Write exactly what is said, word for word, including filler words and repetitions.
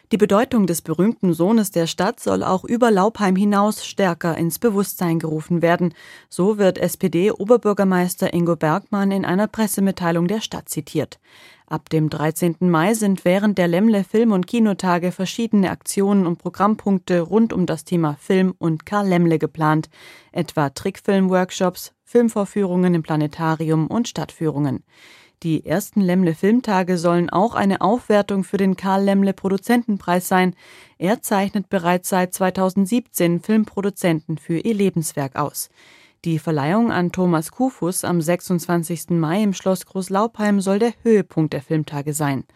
Die Bedeutung des berühmten Sohnes der Stadt soll auch über Laupheim hinaus stärker ins Bewusstsein gerufen werden. So wird S P D-Oberbürgermeister Ingo Bergmann in einer Pressemitteilung der Stadt zitiert. Ab dem dreizehnten Mai sind während der Lämmle Film- und Kinotage verschiedene Aktionen und Programmpunkte rund um das Thema Film und Karl Lämmle geplant, etwa Trickfilm-Workshops, Filmvorführungen im Planetarium und Stadtführungen. Die ersten Lämmle-Filmtage sollen auch eine Aufwertung für den Karl-Lämmle-Produzentenpreis sein. Er zeichnet bereits seit zweitausendsiebzehn Filmproduzenten für ihr Lebenswerk aus. Die Verleihung an Thomas Kufus am sechsundzwanzigsten Mai im Schloss Großlaupheim soll der Höhepunkt der Filmtage sein.